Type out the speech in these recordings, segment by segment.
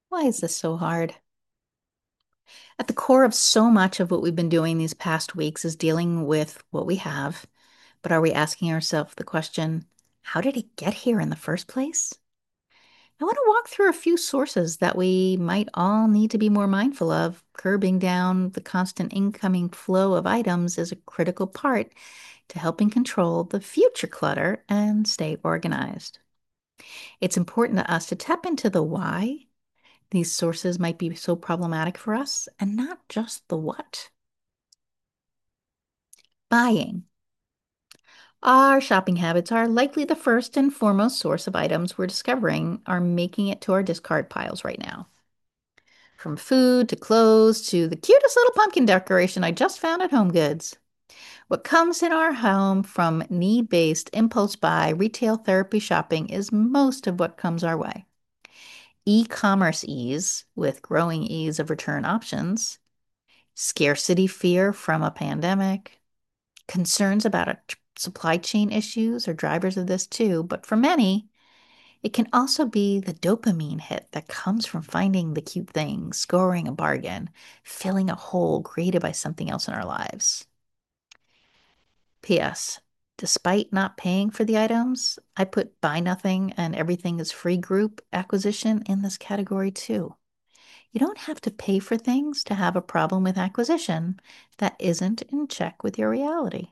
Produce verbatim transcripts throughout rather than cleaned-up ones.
Why is this so hard? At the core of so much of what we've been doing these past weeks is dealing with what we have, but are we asking ourselves the question, how did it get here in the first place? I want to walk through a few sources that we might all need to be more mindful of. Curbing down the constant incoming flow of items is a critical part to helping control the future clutter and stay organized. It's important to us to tap into the why these sources might be so problematic for us and not just the what. Buying. Our shopping habits are likely the first and foremost source of items we're discovering are making it to our discard piles right now. From food to clothes to the cutest little pumpkin decoration I just found at Home Goods. What comes in our home from need based impulse buy retail therapy shopping is most of what comes our way. E commerce ease with growing ease of return options, scarcity fear from a pandemic, concerns about a tr- supply chain issues are drivers of this too. But for many, it can also be the dopamine hit that comes from finding the cute thing, scoring a bargain, filling a hole created by something else in our lives. P S. Despite not paying for the items, I put buy nothing and everything is free group acquisition in this category too. You don't have to pay for things to have a problem with acquisition that isn't in check with your reality.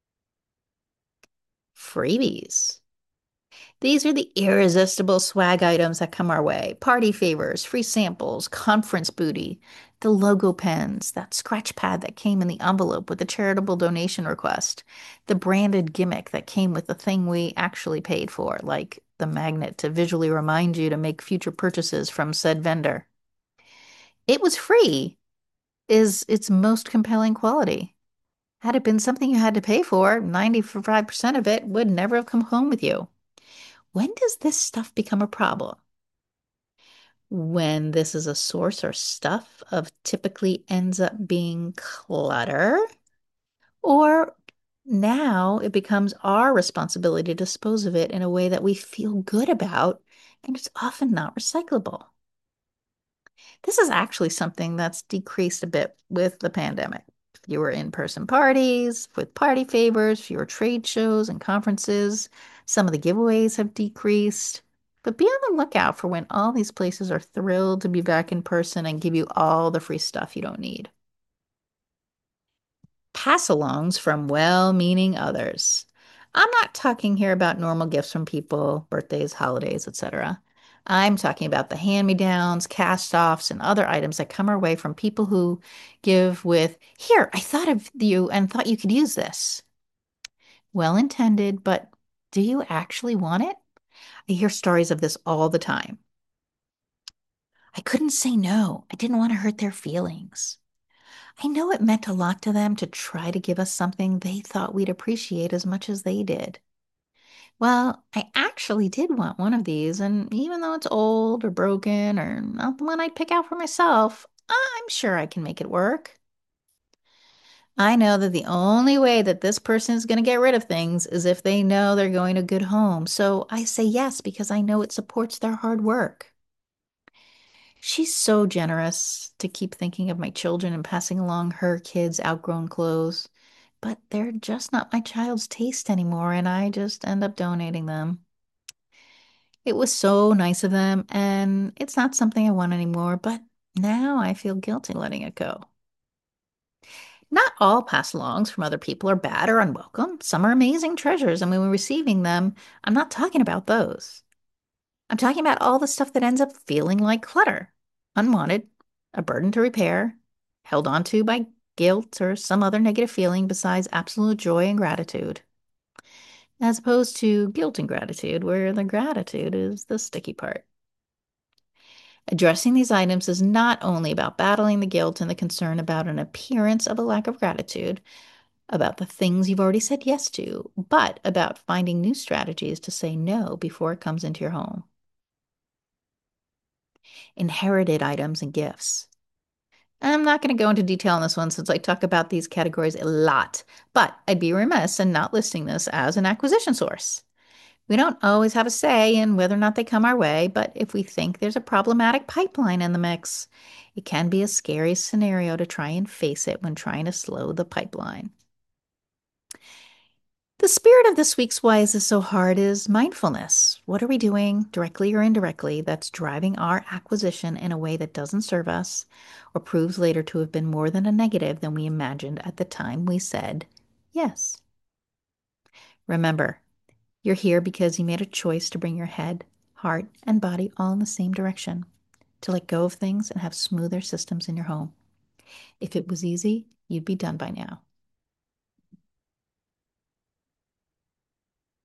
Freebies. These are the irresistible swag items that come our way. Party favors, free samples, conference booty, the logo pens, that scratch pad that came in the envelope with the charitable donation request, the branded gimmick that came with the thing we actually paid for, like the magnet to visually remind you to make future purchases from said vendor. It was free, is its most compelling quality. Had it been something you had to pay for, ninety-five percent of it would never have come home with you. When does this stuff become a problem? When this is a source or stuff of typically ends up being clutter, or now it becomes our responsibility to dispose of it in a way that we feel good about, and it's often not recyclable. This is actually something that's decreased a bit with the pandemic. Fewer in-person parties, with party favors, fewer trade shows and conferences. Some of the giveaways have decreased. But be on the lookout for when all these places are thrilled to be back in person and give you all the free stuff you don't need. Pass-alongs from well-meaning others. I'm not talking here about normal gifts from people, birthdays, holidays, et cetera. I'm talking about the hand-me-downs, cast-offs, and other items that come our way from people who give with, "Here, I thought of you and thought you could use this." Well intended, but do you actually want it? I hear stories of this all the time. I couldn't say no. I didn't want to hurt their feelings. I know it meant a lot to them to try to give us something they thought we'd appreciate as much as they did. Well, I actually did want one of these, and even though it's old or broken or not the one I'd pick out for myself, I'm sure I can make it work. I know that the only way that this person is going to get rid of things is if they know they're going to a good home. So I say yes because I know it supports their hard work. She's so generous to keep thinking of my children and passing along her kids' outgrown clothes, but they're just not my child's taste anymore, and I just end up donating them. It was so nice of them, and it's not something I want anymore, but now I feel guilty letting it go. Not all pass alongs from other people are bad or unwelcome. Some are amazing treasures, and when we're receiving them, I'm not talking about those. I'm talking about all the stuff that ends up feeling like clutter, unwanted, a burden to repair, held onto by guilt or some other negative feeling besides absolute joy and gratitude, as opposed to guilt and gratitude, where the gratitude is the sticky part. Addressing these items is not only about battling the guilt and the concern about an appearance of a lack of gratitude, about the things you've already said yes to, but about finding new strategies to say no before it comes into your home. Inherited items and gifts. I'm not going to go into detail on this one since I talk about these categories a lot, but I'd be remiss in not listing this as an acquisition source. We don't always have a say in whether or not they come our way, but if we think there's a problematic pipeline in the mix, it can be a scary scenario to try and face it when trying to slow the pipeline. The spirit of this week's Why Is This So Hard is mindfulness. What are we doing, directly or indirectly, that's driving our acquisition in a way that doesn't serve us or proves later to have been more than a negative than we imagined at the time we said yes? Remember, you're here because you made a choice to bring your head, heart, and body all in the same direction, to let go of things and have smoother systems in your home. If it was easy, you'd be done by now.